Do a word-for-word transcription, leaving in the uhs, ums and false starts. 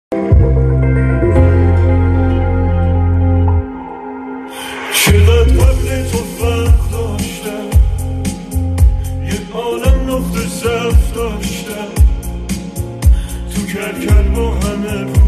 چقدر قبل تو فرق داشتم، یه عالم نقطه ضعف داشتم، تو کل کل با همه